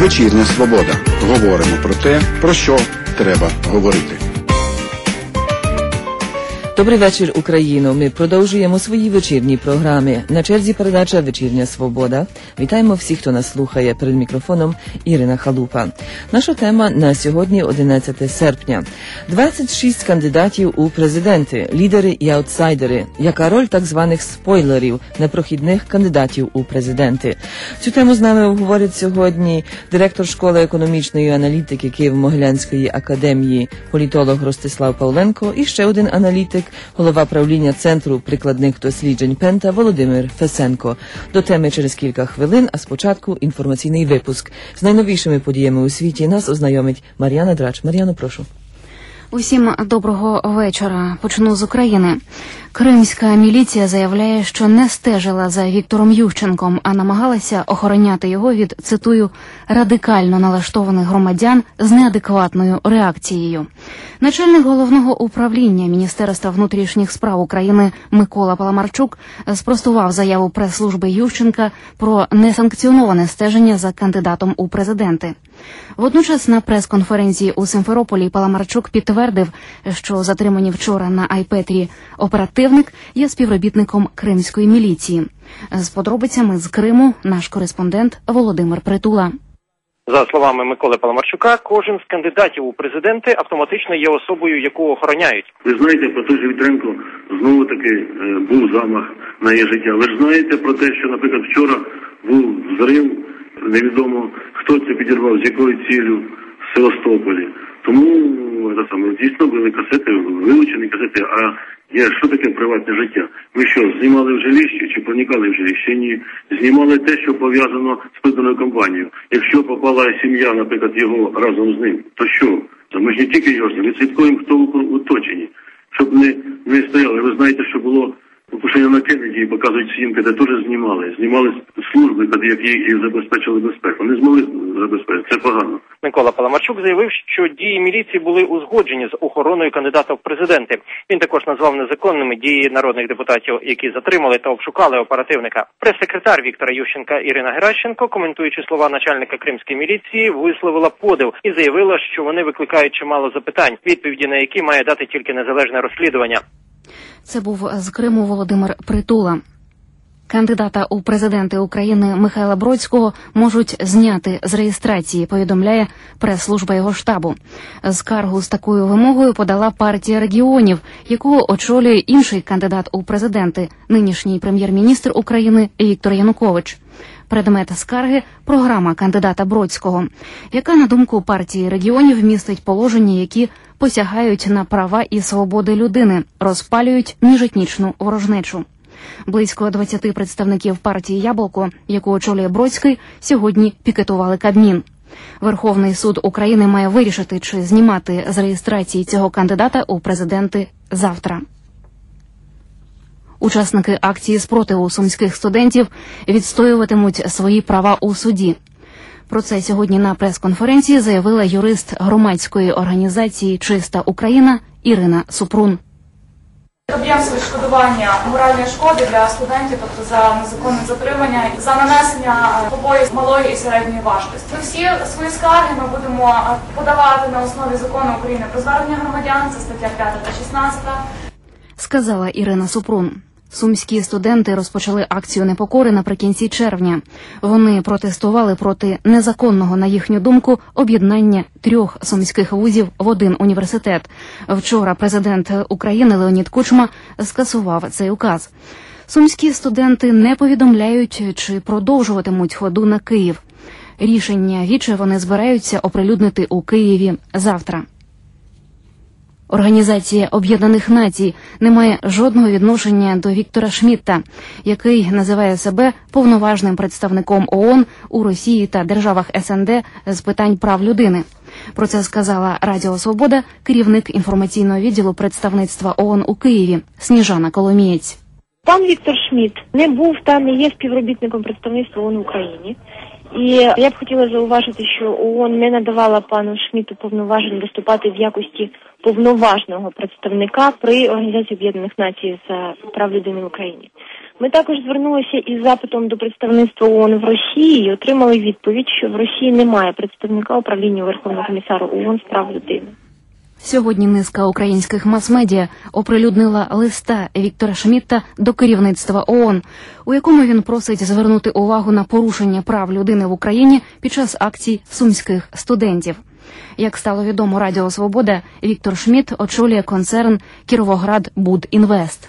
Вечірня Свобода. Говоримо про те, про що треба говорити. Добрий вечір, Україно. Ми продовжуємо свої вечірні програми. На черзі передача «Вечірня Свобода». Вітаємо всіх, хто нас слухає. Перед мікрофоном Ірина Халупа. Наша тема на сьогодні 11 серпня. 26 кандидатів у президенти, лідери і аутсайдери. Яка роль так званих спойлерів, непрохідних кандидатів у президенти? Цю тему з нами обговорить сьогодні директор школи економічної аналітики Києво-Могилянської академії, політолог Ростислав Павленко і ще один аналітик, голова правління Центру прикладних досліджень Пента Володимир Фесенко. До теми через кілька хвилин, а спочатку інформаційний випуск. З найновішими подіями у світі нас ознайомить Мар'яна Драч. Мар'яно, прошу. Усім доброго вечора. Почну з України. Кримська міліція заявляє, що не стежила за Віктором Ющенком, а намагалася охороняти його від, цитую, радикально налаштованих громадян з неадекватною реакцією. Начальник головного управління Міністерства внутрішніх справ України Микола Паламарчук спростував заяву прес-служби Ющенка про несанкціоноване стеження за кандидатом у президенти. Водночас на прес-конференції у Симферополі Паламарчук підтвердив, що затримані вчора на Айпетрі оперативник є співробітником кримської міліції. З подробицями з Криму наш кореспондент Володимир Притула. За словами Миколи Паламарчука, кожен з кандидатів у президенти автоматично є особою, яку охороняють. Ви знаєте про те, що Вітренко знову-таки був замах на її життя. Ви ж знаєте про те, що, наприклад, вчора був взрив, невідомо хто це підірвав, з якою ціллю в Севастополі. Тому дійсно були касети, вилучені касети, а що таке приватне життя? Ми що, знімали в жилищі чи проникали в жилище? Ні. Знімали те, що пов'язано з вибраною компанією. Якщо попала сім'я, наприклад, його разом з ним, то що? Ми ж не тільки його, ми слідкуємо, хто в оточенні. Щоб не стояли. Ви знаєте, що було покушення на Кеннеді, показують сімки, де теж знімали. Знімали служби, які забезпечили безпеку. Не змогли забезпечити. Це погано. Микола Паламарчук заявив, що дії міліції були узгоджені з охороною кандидата в президенти. Він також назвав незаконними дії народних депутатів, які затримали та обшукали оперативника. Прес-секретар Віктора Ющенка Ірина Геращенко, коментуючи слова начальника кримської міліції, висловила подив і заявила, що вони викликають чимало запитань, відповіді на які має дати тільки незалежне розслідування. Це був з Криму Володимир Притула. Кандидата у президенти України Михайла Бродського можуть зняти з реєстрації, повідомляє прес-служба його штабу. Скаргу з такою вимогою подала партія регіонів, яку очолює інший кандидат у президенти, нинішній прем'єр-міністр України Віктор Янукович. Предмет скарги – програма кандидата Бродського, яка, на думку партії регіонів, містить положення, які посягають на права і свободи людини, розпалюють міжетнічну ворожнечу. Близько 20 представників партії «Яблуко», яку очолює Бродський, сьогодні пікетували Кабмін. Верховний суд України має вирішити, чи знімати з реєстрації цього кандидата у президенти завтра. Учасники акції спротиву сумських студентів відстоюватимуть свої права у суді. Про це сьогодні на прес-конференції заявила юрист громадської організації «Чиста Україна» Ірина Супрун. Об'єм відшкодування моральної шкоди для студентів, тобто за незаконне затримання, за нанесення побоїв малої і середньої важкості. Ми всі свої скарги ми будемо подавати на основі закону України про звернення громадян, це стаття 5 та 16. Сказала Ірина Супрун. Сумські студенти розпочали акцію непокори наприкінці червня. Вони протестували проти незаконного, на їхню думку, об'єднання 3 сумських вузів в один університет. Вчора президент України Леонід Кучма скасував цей указ. Сумські студенти не повідомляють, чи продовжуватимуть ходу на Київ. Рішення віче вони збираються оприлюднити у Києві завтра. Організація Об'єднаних Націй не має жодного відношення до Віктора Шмідта, який називає себе повноважним представником ООН у Росії та державах СНД з питань прав людини. Про це сказала Радіо Свобода керівник інформаційного відділу представництва ООН у Києві Сніжана Коломієць. Пан Віктор Шмідт не був та не є співробітником представництва ООН в Україні. І я б хотіла зауважити, що ООН не надавала пану Шмідту повноважень виступати в якості повноважного представника при Організації Об'єднаних Націй з прав людини в Україні. Ми також звернулися із запитом до представництва ООН в Росії і отримали відповідь, що в Росії немає представника управління Верховного комісара ООН з прав людини. Сьогодні низка українських мас-медіа оприлюднила листа Віктора Шмідта до керівництва ООН, у якому він просить звернути увагу на порушення прав людини в Україні під час акцій сумських студентів. Як стало відомо Радіо Свобода, Віктор Шмідт очолює концерн «Кіровоград-Будінвест».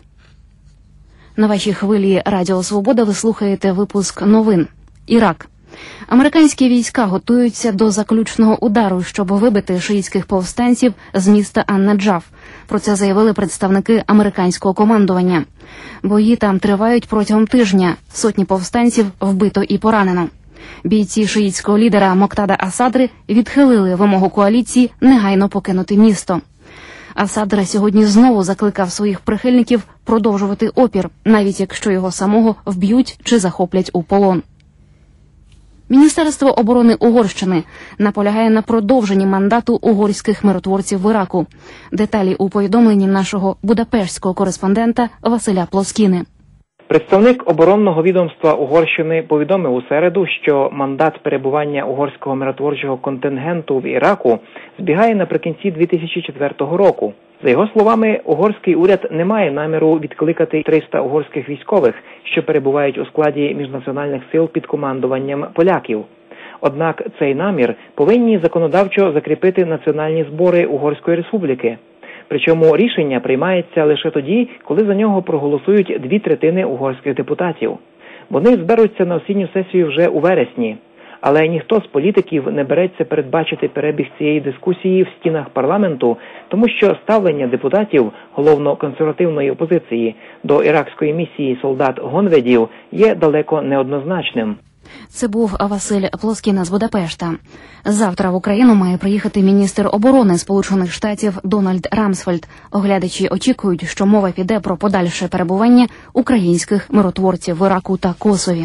На вашій хвилі Радіо Свобода ви слухаєте випуск новин. Ірак. Американські війська готуються до заключного удару, щоб вибити шиїтських повстанців з міста Ан-Наджаф. Про це заявили представники американського командування. Бої там тривають протягом тижня. Сотні повстанців вбито і поранено. Бійці шиїтського лідера Моктада Асадри відхилили вимогу коаліції негайно покинути місто. Асадра сьогодні знову закликав своїх прихильників продовжувати опір, навіть якщо його самого вб'ють чи захоплять у полон. Міністерство оборони Угорщини наполягає на продовженні мандату угорських миротворців в Іраку. Деталі у повідомленні нашого будапештського кореспондента Василя Плоскіни. Представник оборонного відомства Угорщини повідомив у середу, що мандат перебування угорського миротворчого контингенту в Іраку збігає наприкінці 2004 року. За його словами, угорський уряд не має наміру відкликати 300 угорських військових, що перебувають у складі міжнаціональних сил під командуванням поляків. Однак цей намір повинні законодавчо закріпити національні збори Угорської республіки. Причому рішення приймається лише тоді, коли за нього проголосують 2/3 угорських депутатів. Вони зберуться на осінню сесію вже у вересні. Але ніхто з політиків не береться передбачити перебіг цієї дискусії в стінах парламенту, тому що ставлення депутатів, головно консервативної опозиції, до іракської місії солдат-гонведів є далеко неоднозначним. Це був Василь Плоскіна з Будапешта. Завтра в Україну має приїхати міністр оборони Сполучених Штатів Дональд Рамсфельд. Оглядачі очікують, що мова піде про подальше перебування українських миротворців в Іраку та Косові.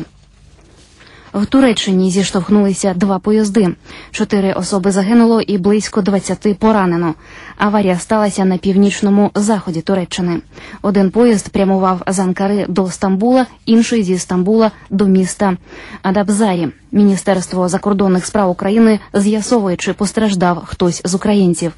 В Туреччині зіштовхнулися 2 поїзди. 4 особи загинуло і близько 20 поранено. Аварія сталася на північному заході Туреччини. Один поїзд прямував з Анкари до Стамбула, інший зі Стамбула до міста Адабзарі. Міністерство закордонних справ України з'ясовує, чи постраждав хтось з українців.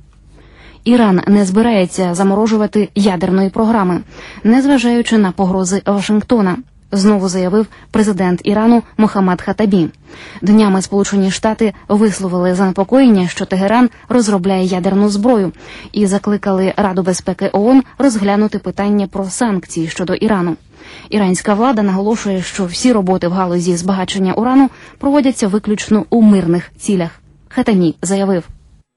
Іран не збирається заморожувати ядерної програми, незважаючи на погрози Вашингтона. Знову заявив президент Ірану Мохаммад Хатабі. Днями Сполучені Штати висловили занепокоєння, що Тегеран розробляє ядерну зброю, і закликали Раду безпеки ООН розглянути питання про санкції щодо Ірану. Іранська влада наголошує, що всі роботи в галузі збагачення урану проводяться виключно у мирних цілях. Хатамі заявив: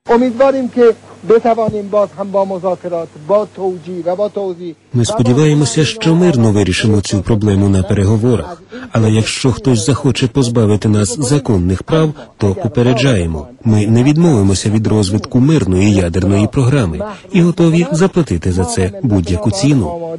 Ми сподіваємося, що мирно вирішимо цю проблему на переговорах. Але якщо хтось захоче позбавити нас законних прав, то попереджаємо. Ми не відмовимося від розвитку мирної ядерної програми і готові заплатити за це будь-яку ціну.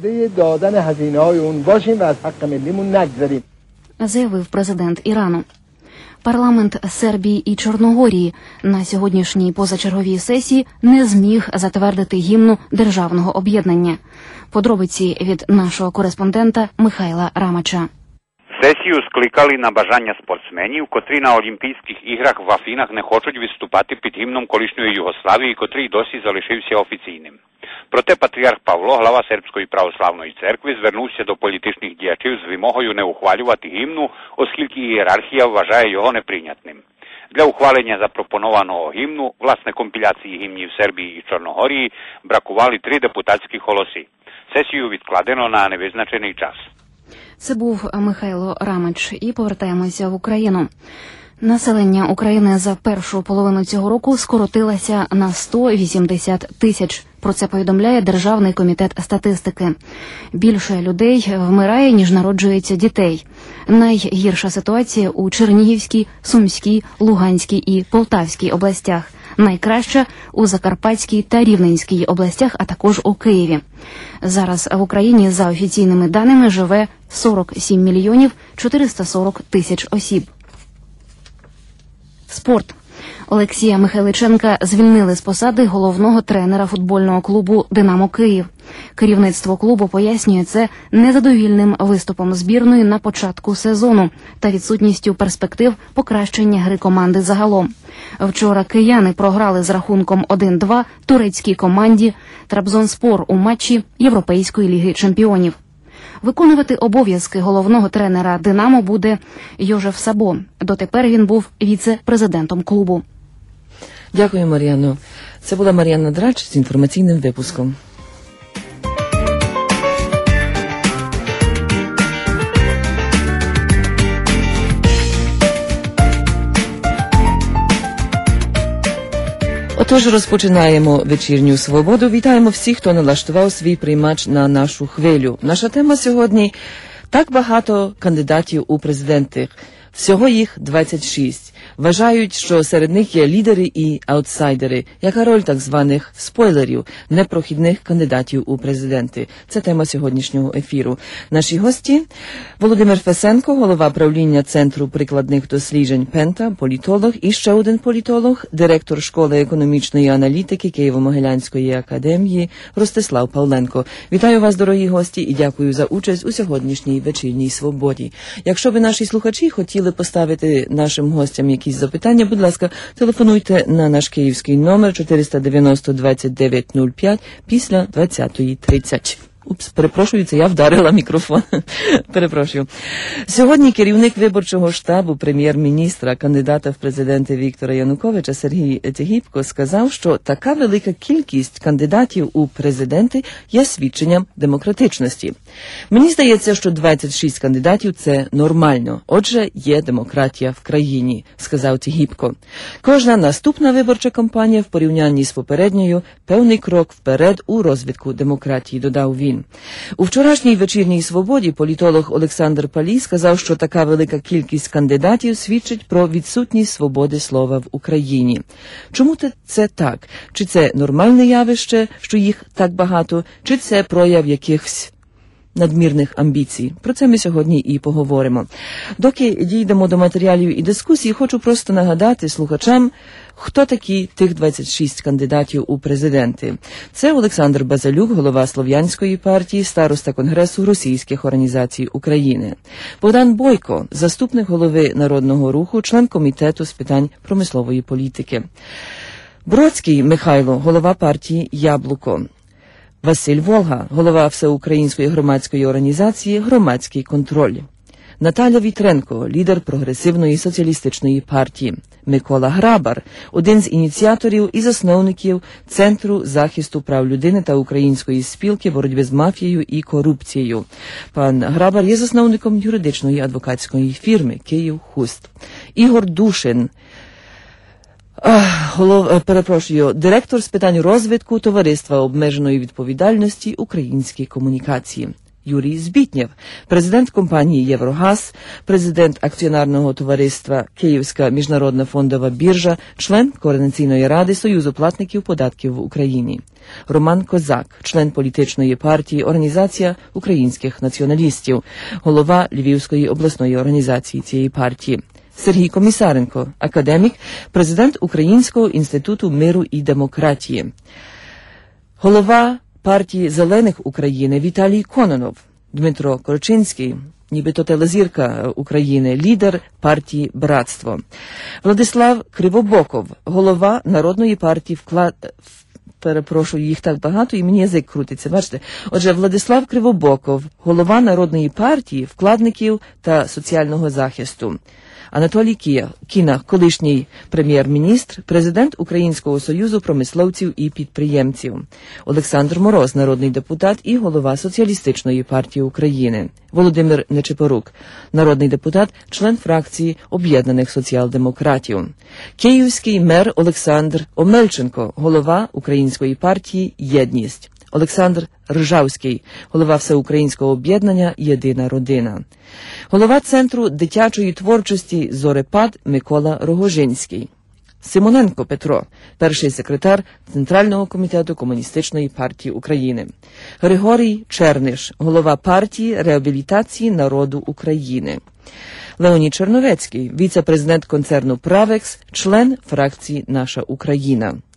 Заявив президент Ірану. Парламент Сербії і Чорногорії на сьогоднішній позачерговій сесії не зміг затвердити гімну державного об'єднання. Подробиці від нашого кореспондента Михайла Рамача. Сесію скликали на бажання спортсменів, котрі на Олімпійських іграх в Афінах не хочуть виступати під гімном колишньої Югославії, котрий досі залишився офіційним. Проте патріарх Павло, глава Сербської православної церкви, звернувся до політичних діячів з вимогою не ухвалювати гімну, оскільки ієрархія вважає його неприйнятним. Для ухвалення запропонованого гімну, власне компіляції гімнів Сербії і Чорногорії, бракували 3 депутатські голоси. Сесію відкладено на невизначений час. Це був Михайло Рамач. І повертаємося в Україну. Населення України за першу половину цього року скоротилося на 180 тисяч. Про це повідомляє Державний комітет статистики. Більше людей вмирає, ніж народжується дітей. Найгірша ситуація у Чернігівській, Сумській, Луганській і Полтавській областях. Найкраща у Закарпатській та Рівненській областях, а також у Києві. Зараз в Україні, за офіційними даними, живе 47 мільйонів 440 тисяч осіб. Спорт. Олексія Михайличенка звільнили з посади головного тренера футбольного клубу «Динамо Київ». Керівництво клубу пояснює це незадовільним виступом збірної на початку сезону та відсутністю перспектив покращення гри команди загалом. Вчора кияни програли з рахунком 1-2 турецькій команді Трабзонспор у матчі Європейської ліги чемпіонів. Виконувати обов'язки головного тренера «Динамо» буде Йожеф Сабо. Дотепер він був віце-президентом клубу. Дякую, Мар'яно. Це була Мар'яна Драч з інформаційним випуском. Отож, розпочинаємо вечірню свободу. Вітаємо всіх, хто налаштував свій приймач на нашу хвилю. Наша тема сьогодні – так багато кандидатів у президенти. Всього їх 26. Вважають, що серед них є лідери і аутсайдери. Яка роль так званих спойлерів, непрохідних кандидатів у президенти? Це тема сьогоднішнього ефіру. Наші гості – Володимир Фесенко, голова правління Центру прикладних досліджень Пента, політолог, і ще один політолог, директор школи економічної аналітики Києво-Могилянської академії Ростислав Павленко. Вітаю вас, дорогі гості, і дякую за участь у сьогоднішній вечірній свободі. Якщо би наші слухачі хотіли поставити нашим гостям якісь запитання, будь ласка, телефонуйте на наш київський номер 490 2905 після 20:30. Перепрошую, це я вдарила мікрофон. Перепрошую. Сьогодні керівник виборчого штабу прем'єр-міністра, кандидата в президенти Віктора Януковича Сергій Тігіпко сказав, що така велика кількість кандидатів у президенти є свідченням демократичності. Мені здається, що 26 кандидатів – це нормально. Отже, є демократія в країні, сказав Тігіпко. Кожна наступна виборча кампанія в порівнянні з попередньою – певний крок вперед у розвитку демократії, додав він. У вчорашній вечірній свободі політолог Олександр Палій сказав, що така велика кількість кандидатів свідчить про відсутність свободи слова в Україні. Чому це так? Чи це нормальне явище, що їх так багато, чи це прояв якихось надмірних амбіцій? Про це ми сьогодні і поговоримо. Доки дійдемо до матеріалів і дискусії, хочу просто нагадати слухачам, хто такі тих 26 кандидатів у президенти. Це Олександр Базалюк, голова Слов'янської партії, староста Конгресу російських організацій України. Богдан Бойко, заступник голови Народного руху, член комітету з питань промислової політики. Бродський Михайло, голова партії «Яблуко». Василь Волга, голова Всеукраїнської громадської організації «Громадський контроль». Наталя Вітренко, лідер прогресивної соціалістичної партії. Микола Грабар, один з ініціаторів і засновників Центру захисту прав людини та Української спілки боротьби з мафією і корупцією. Пан Грабар є засновником юридичної адвокатської фірми «Київ-Хуст». Ігор Душин, директор з питань розвитку товариства обмеженої відповідальності «Українські комунікації». Юрій Збітнєв, президент компанії «Єврогаз», президент акціонерного товариства «Київська міжнародна фондова біржа», член Координаційної ради Союзу платників податків в Україні. Роман Козак, член політичної партії «Організація українських націоналістів», голова Львівської обласної організації цієї партії. Сергій Комісаренко, академік, президент Українського інституту миру і демократії. Голова партії «Зелених України» Віталій Кононов. Дмитро Корчинський, нібито телезірка України, лідер партії «Братство». Владислав Кривобоков, голова Народної партії Перепрошую, їх так багато, і мені язик крутиться, бачите? Отже, Владислав Кривобоков, голова Народної партії вкладників та соціального захисту. Анатолій Кіна, колишній прем'єр-міністр, президент Українського союзу промисловців і підприємців. Олександр Мороз, народний депутат і голова Соціалістичної партії України. Володимир Нечипорук, народний депутат, член фракції Об'єднаних соціал-демократів. Київський мер Олександр Омельченко, голова Української партії «Єдність». Олександр Ржавський, голова Всеукраїнського об'єднання «Єдина родина». Голова Центру дитячої творчості «Зорепад» Микола Рогожинський. Симоненко Петро, перший секретар Центрального комітету Комуністичної партії України. Григорій Черниш, голова партії реабілітації народу України. Леонід Черновецький, віце-президент концерну «Правекс», член фракції «Наша Україна».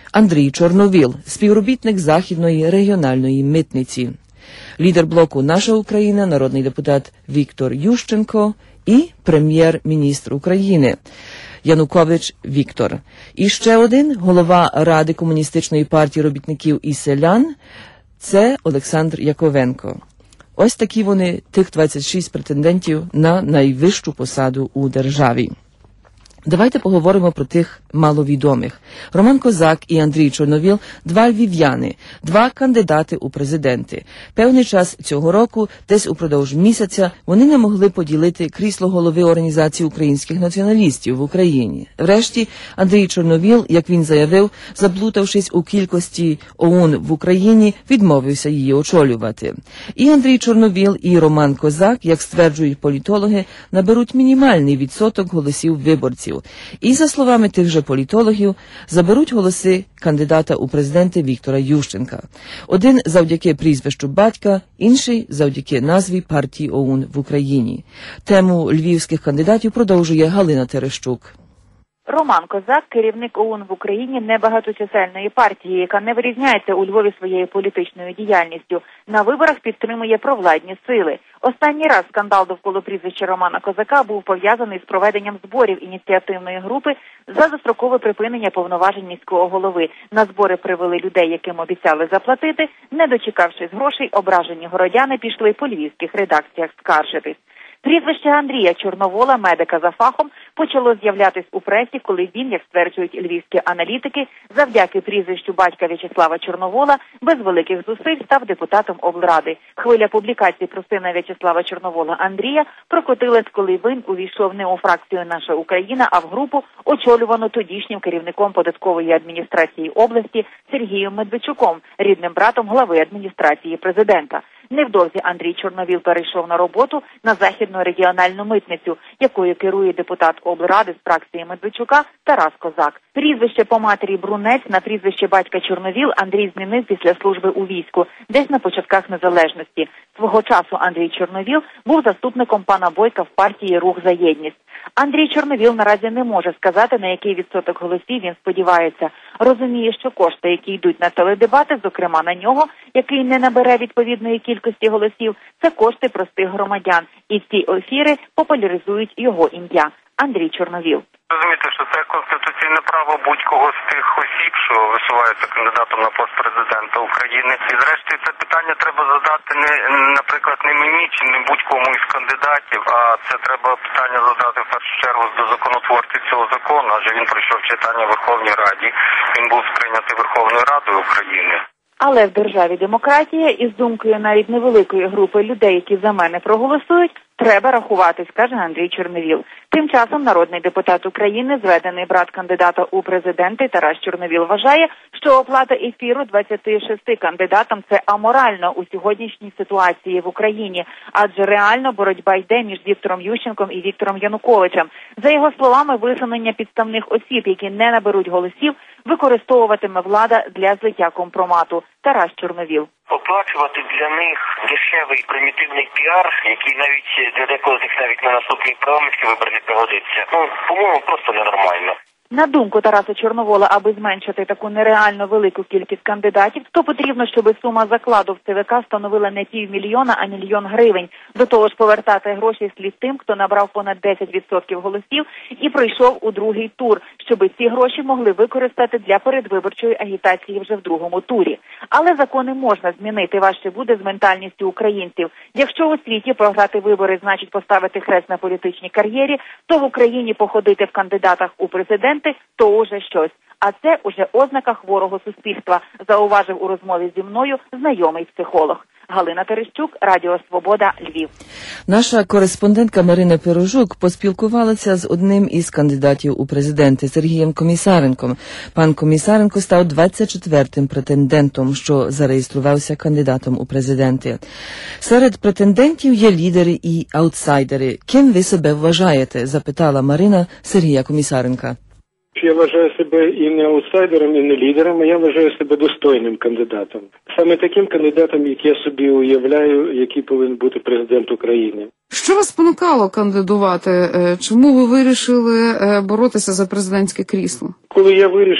Андрій Чорновіл, співробітник Західної регіональної митниці. Лідер блоку «Наша Україна» народний депутат Віктор Ющенко і прем'єр-міністр України Янукович Віктор. І ще один голова Ради Комуністичної партії робітників і селян – це Олександр Яковенко. Ось такі вони, тих 26 претендентів на найвищу посаду у державі. Давайте поговоримо про тих маловідомих. Роман Козак і Андрій Чорновіл – два львів'яни, два кандидати у президенти. Певний час цього року, десь упродовж місяця, вони не могли поділити крісло голови Організації українських націоналістів в Україні. Врешті, Андрій Чорновіл, як він заявив, заплутавшись у кількості ОУН в Україні, відмовився її очолювати. І Андрій Чорновіл, і Роман Козак, як стверджують політологи, наберуть мінімальний відсоток голосів виборців. І, за словами тих же політологів, заберуть голоси кандидата у президенти Віктора Ющенка. Один завдяки прізвищу батька, інший завдяки назві партії ОУН в Україні. Тему львівських кандидатів продовжує Галина Терещук. Роман Козак – керівник ОУН в Україні небагаточисельної партії, яка не вирізняється у Львові своєю політичною діяльністю. На виборах підтримує провладні сили. Останній раз скандал довкола прізвища Романа Козака був пов'язаний з проведенням зборів ініціативної групи за дострокове припинення повноважень міського голови. На збори привели людей, яким обіцяли заплатити. Не дочекавшись грошей, ображені городяни пішли по львівських редакціях скаржитись. Прізвище Андрія Чорновола, медика за фахом, почало з'являтись у пресі, коли він, як стверджують львівські аналітики, завдяки прізвищу батька В'ячеслава Чорновола, без великих зусиль став депутатом облради. Хвиля публікацій про сина В'ячеслава Чорновола Андрія прокотилась, коли він увійшов не у фракцію «Наша Україна», а в групу, очолювану тодішнім керівником податкової адміністрації області Сергієм Медведчуком, рідним братом глави адміністрації президента. Невдовзі Андрій Чорновіл перейшов на роботу на Західну регіональну митницю, якою керує депутат облради з фракції Медведчука Тарас Козак. Прізвище по матері Брунець на прізвище батька Чорновіл Андрій змінив після служби у війську, десь на початках незалежності. Свого часу Андрій Чорновіл був заступником пана Бойка в партії «Рух за єдність». Андрій Чорновіл наразі не може сказати, на який відсоток голосів він сподівається. Розуміє, що кошти, які йдуть на теледебати, зокрема на нього, який не набере відповідної кількості голосів, це кошти простих громадян. І ці ефіри популяризують його ім'я. Андрій Чорновіл. Розумієте, що це конституційне право будь-кого з тих осіб, що висуваються кандидатом на пост президента України. І зрештою це питання треба задати наприклад, не мені чи не будь-кому із кандидатів, а це треба питання задати в першу чергу до законотворців цього закону, адже він пройшов читання в Верховній Раді, він був сприйнятий Верховною Радою України. Але в державі демократія із думкою навіть невеликої групи людей, які за мене проголосують, треба рахуватись, каже Андрій Чорновіл. Тим часом народний депутат України, зведений брат кандидата у президенти Тарас Чорновіл, вважає, що оплата ефіру 26 кандидатам – це аморально у сьогоднішній ситуації в Україні, адже реально боротьба йде між Віктором Ющенком і Віктором Януковичем. За його словами, висунення підставних осіб, які не наберуть голосів, використовуватиме влада для злиття компромату. Тарас Чорновіл. Оплачувати для них дешевий примітивний піар, який навіть для декого з них навіть на наступні парламентські вибори не пригодиться. По-моєму, просто ненормально. На думку Тараса Чорновола, аби зменшити таку нереально велику кількість кандидатів, то потрібно, щоб сума закладу в ЦВК становила не півмільйона, а 1 мільйон гривень. До того ж, повертати гроші слід тим, хто набрав понад 10% голосів і пройшов у другий тур, щоб ці гроші могли використати для передвиборчої агітації вже в другому турі. Але закони можна змінити, важче буде з ментальністю українців. Якщо у світі програти вибори значить поставити хрест на політичній кар'єрі, то в Україні походити в кандидатах у президенти – то уже щось. А це уже ознака хворого суспільства, зауважив у розмові зі мною знайомий психолог. Галина Терещук, Радіо Свобода, Львів. Наша кореспондентка Марина Пирожук поспілкувалася з одним із кандидатів у президенти Сергієм Комісаренком. Пан Комісаренко став 24-м претендентом, що зареєструвався кандидатом у президенти. Серед претендентів є лідери і аутсайдери. Ким ви себе вважаєте? Запитала Марина Сергія Комісаренка. Я вважаю себе і не аутсайдером, і не лідером, а я вважаю себе достойним кандидатом. Саме таким кандидатом, як я собі уявляю, який повинен бути президент України. Що вас спонукало кандидувати? Чому ви вирішили боротися за президентське крісло? Коли я вирішив,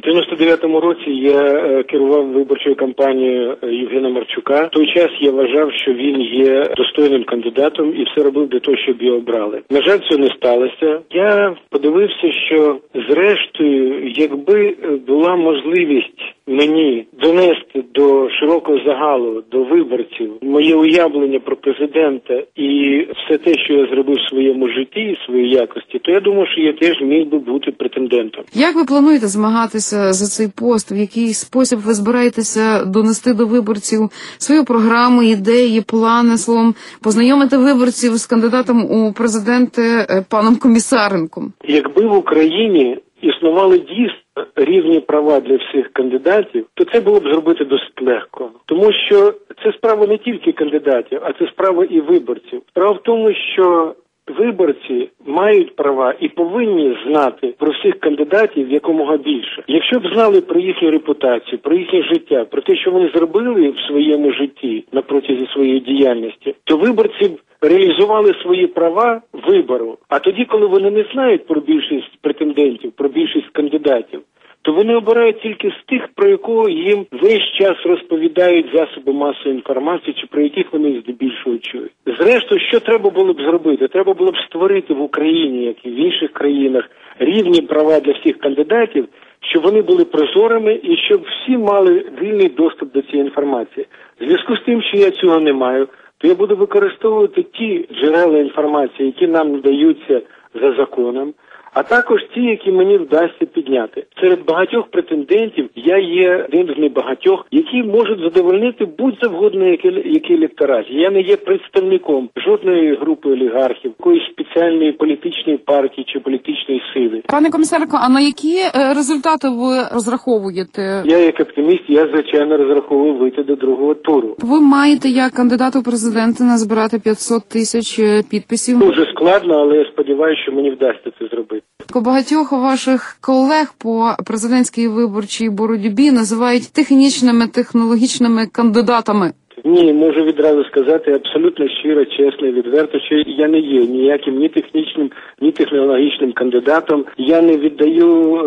В 99-му році я керував виборчою кампанією Євгена Марчука. В той час я вважав, що він є достойним кандидатом і все робив для того, щоб його обрали. На жаль, цього не сталося. Я подивився, що зрештою, якби була можливість мені донести до широкого загалу, до виборців, моє уявлення про президента і все те, що я зробив в своєму житті і своїй якості, то я думаю, що я теж міг би бути претендентом. Як ви плануєте змагатися за цей пост? В який спосіб ви збираєтеся донести до виборців свою програму, ідеї, плани, словом, познайомити виборців з кандидатом у президенти паном Комісаренком? Якби в Україні існували дійсно рівні права для всіх кандидатів, то це було б зробити досить легко. Тому що це справа не тільки кандидатів, а це справа і виборців. Справа в тому, що виборці мають права і повинні знати про всіх кандидатів якомога більше. Якщо б знали про їхню репутацію, про їхнє життя, про те, що вони зробили в своєму житті на протязі своєї діяльності, то виборці б реалізували свої права вибору. А тоді, коли вони не знають про більшість претендентів, про більшість кандидатів, то вони обирають тільки з тих, про якого їм весь час розповідають засоби масової інформації, чи про яких вони здебільшого чують. Зрештою, що треба було б зробити? Треба було б створити в Україні, як і в інших країнах, рівні права для всіх кандидатів, щоб вони були прозорими і щоб всі мали вільний доступ до цієї інформації. В зв'язку з тим, що я цього не маю, то я буду використовувати ті джерела інформації, які нам надаються за законом, а також ті, які мені вдасться підняти. Серед багатьох претендентів я є одним з небагатьох, які можуть задовольнити будь-завгодно який електорат. Я не є представником жодної групи олігархів, якоїсь спеціальної політичної партії чи політичної сили. Пане Комісаренко, а на які результати ви розраховуєте? Я як оптиміст, я звичайно розраховую вийти до другого туру. Ви маєте як кандидат у президенти назбирати 500 тисяч підписів? Дуже складно, але я сподіваюся, що мені вдасться це зробити. У багатьох ваших колег по президентській виборчій боротьбі називають технічними, технологічними кандидатами. Ні, можу відразу сказати абсолютно щиро, чесно і відверто, що я не є ніяким ні технічним, ні технологічним кандидатом. Я не віддаю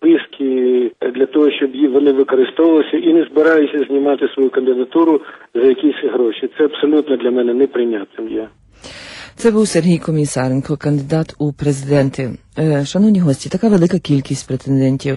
списки для того, щоб вони використовувалися, і не збираюся знімати свою кандидатуру за якісь гроші. Це абсолютно для мене неприйнятним є. Це був Сергій Комісаренко, кандидат у президенти. Шановні гості, така велика кількість претендентів.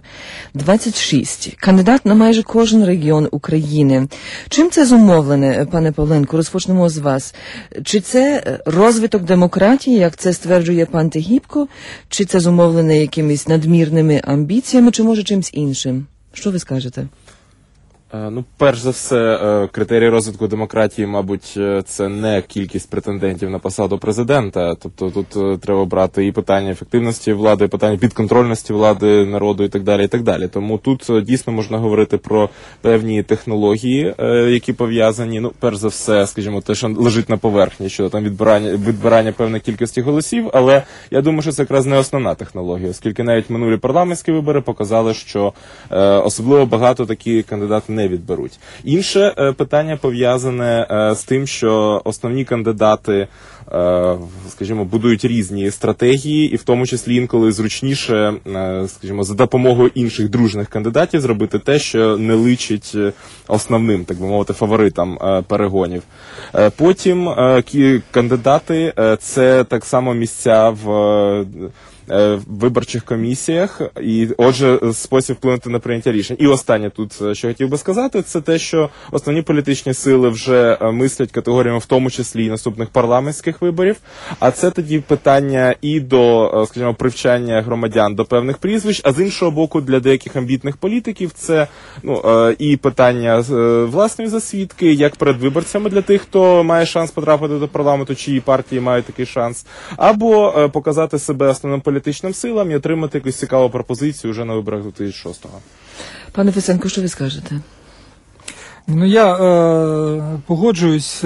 26. Кандидат на майже кожен регіон України. Чим це зумовлене, пане Павленко? Розпочнемо з вас. Чи це розвиток демократії, як це стверджує пан Тегібко? Чи це зумовлене якимись надмірними амбіціями, чи може чимсь іншим? Що ви скажете? Ну, перш за все, критерій розвитку демократії, мабуть, це не кількість претендентів на посаду президента. Тобто тут треба брати і питання ефективності влади, і питання підконтрольності влади, народу і так далі, і так далі. Тому тут дійсно можна говорити про певні технології, які пов'язані, ну, перш за все, скажімо, те, що лежить на поверхні, що там відбирання певної кількості голосів, але я думаю, що це якраз не основна технологія, оскільки навіть минулі парламентські вибори показали, що особливо багато такі кандидати не відберуть. Інше питання пов'язане з тим, що основні кандидати, скажімо, будують різні стратегії, і в тому числі інколи зручніше, скажімо, за допомогою інших дружних кандидатів зробити те, що не личить основним, так би мовити, фаворитам перегонів. Потім кандидати – це так само місця в виборчих комісіях, і отже спосіб вплинути на прийняття рішень. І останнє тут, що хотів би сказати, це те, що основні політичні сили вже мислять категоріями, в тому числі і наступних парламентських виборів, а це тоді питання і до, скажімо, привчання громадян до певних прізвищ, а з іншого боку, для деяких амбітних політиків це і питання власної засвідки, як перед виборцями для тих, хто має шанс потрапити до парламенту, чиї партії мають такий шанс, або показати себе основним політичним силам і отримати якусь цікаву пропозицію вже на виборах 2006-го. Пане Фесенко, що ви скажете? Ну, я погоджуюсь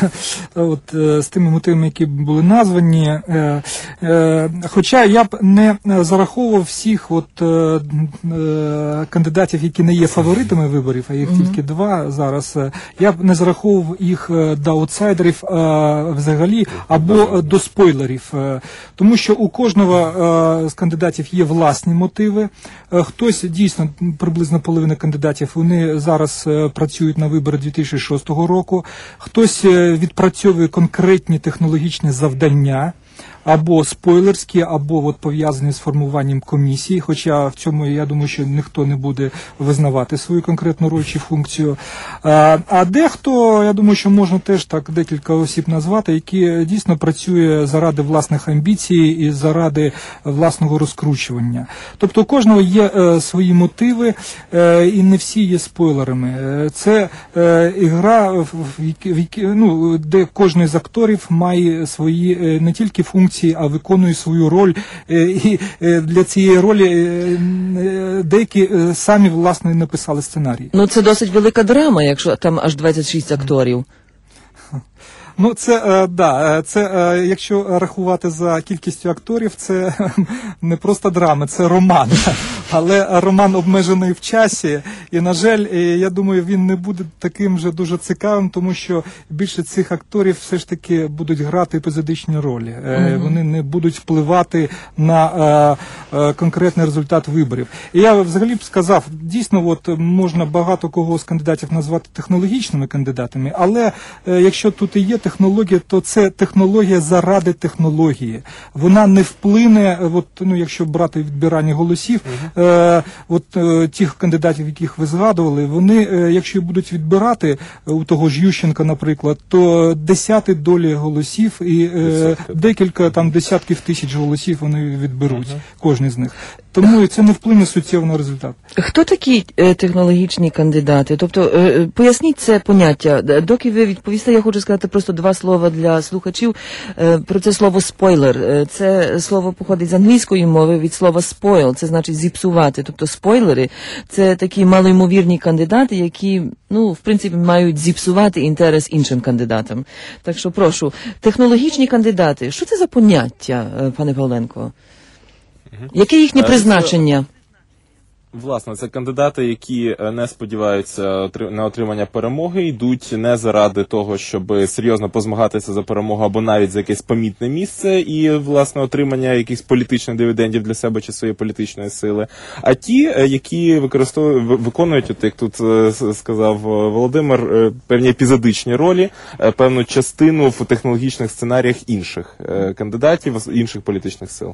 з тими мотивами, які були названі. Хоча я б не зараховував всіх кандидатів, які не є фаворитами виборів, а їх тільки два зараз. Я б не зараховував їх до аутсайдерів взагалі або до спойлерів. Тому що у кожного з кандидатів є власні мотиви. Хтось, дійсно, приблизно половина кандидатів, вони зараз працюють на вибори 2006 року. Хтось відпрацьовує конкретні технологічні завдання, або спойлерські, або пов'язані з формуванням комісії, хоча в цьому, я думаю, що ніхто не буде визнавати свою конкретну роль чи функцію. А дехто, я думаю, що можна теж так декілька осіб назвати, які дійсно працює заради власних амбіцій і заради власного розкручування. Тобто у кожного є свої мотиви, і не всі є спойлерами. Це ігра, де кожен з акторів має свої не тільки функції, а виконує свою роль, і для цієї ролі деякі самі, власне, написали сценарій. Ну, це досить велика драма, якщо там аж 26 акторів. Ну, це, якщо рахувати за кількістю акторів, це не просто драма, це роман. Але роман обмежений в часі, і, на жаль, я думаю, він не буде таким же дуже цікавим, тому що більше цих акторів все ж таки будуть грати епізодичні ролі. Вони не будуть впливати на конкретний результат виборів. І я взагалі б сказав, дійсно, можна багато кого з кандидатів назвати технологічними кандидатами, але якщо тут і є технологія, то це технологія заради технології. Вона не вплине, якщо брати відбирання голосів, тих кандидатів, яких ви згадували, вони, якщо будуть відбирати у того ж Ющенка, наприклад, то десяти долі голосів і декілька десятків тисяч голосів вони відберуть, кожен з них. Тому це не вплине суттєво на результат. Хто такі технологічні кандидати? Тобто, поясніть це поняття. Доки ви відповісте, я хочу сказати просто два слова для слухачів про це слово «спойлер». Це слово походить з англійської мови від слова «spoil», це значить зіпсувати. Тобто спойлери – це такі малоймовірні кандидати, які, в принципі, мають зіпсувати інтерес іншим кандидатам. Так що, прошу, технологічні кандидати, що це за поняття, пане Павленко? Яке їхнє призначення? Власне, це кандидати, які не сподіваються на отримання перемоги, йдуть не заради того, щоб серйозно позмагатися за перемогу або навіть за якесь помітне місце і, власне, отримання якихось політичних дивідендів для себе чи своєї політичної сили, а ті, які виконують, як тут сказав Володимир, певні епізодичні ролі, певну частину в технологічних сценаріях інших кандидатів, інших політичних сил.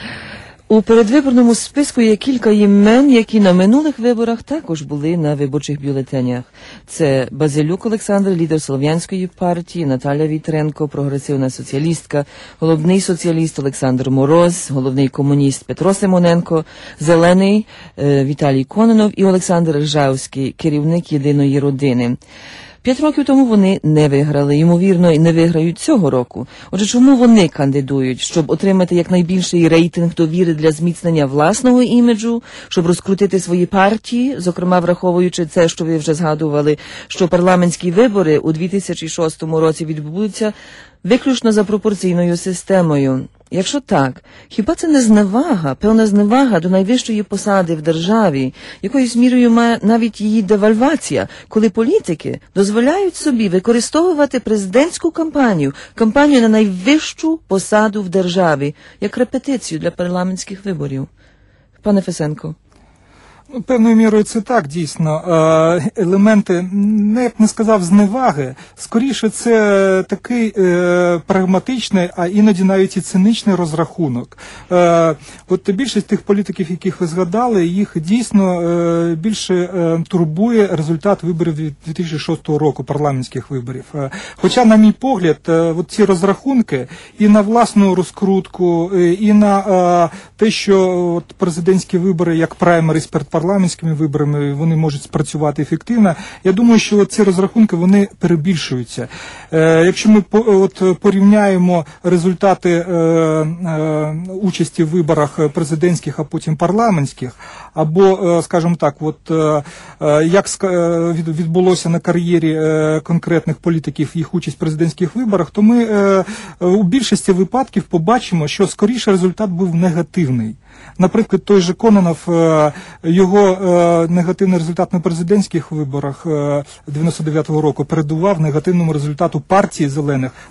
У передвиборному списку є кілька імен, які на минулих виборах також були на виборчих бюлетенях. Це Базилюк Олександр, лідер Слов'янської партії, Наталя Вітренко, прогресивна соціалістка, головний соціаліст Олександр Мороз, головний комуніст Петро Симоненко, Зелений Віталій Кононов і Олександр Ржавський, керівник «Єдиної родини». 5 років тому вони не виграли, ймовірно, і не виграють цього року. Отже, чому вони кандидують? Щоб отримати якнайбільший рейтинг довіри для зміцнення власного іміджу, щоб розкрутити свої партії, зокрема враховуючи це, що ви вже згадували, що парламентські вибори у 2006 році відбудуться виключно за пропорційною системою. Якщо так, хіба це не зневага, певна зневага до найвищої посади в державі, якоюсь мірою має навіть її девальвація, коли політики дозволяють собі використовувати президентську кампанію на найвищу посаду в державі, як репетицію для парламентських виборів? Пане Фесенко. Певною мірою це так, дійсно. Елементи, я б не сказав зневаги, скоріше це такий прагматичний, а іноді навіть і циничний розрахунок. Більшість тих політиків, яких ви згадали, їх дійсно більше турбує результат виборів 2006 року, парламентських виборів. Хоча, на мій погляд, ці розрахунки і на власну розкрутку, і на те, що президентські вибори як праймеріс перед парламентом, парламентськими виборами, вони можуть спрацювати ефективно. Я думаю, що ці розрахунки, вони перебільшуються. Якщо ми порівняємо результати участі в виборах президентських, а потім парламентських, або, скажімо так, як відбулося на кар'єрі конкретних політиків їх участь в президентських виборах, то ми у більшості випадків побачимо, що скоріше результат був негативний. Наприклад, той же Кононов, його негативний результат на президентських виборах 99-го року передував негативному результату партії «Зелених»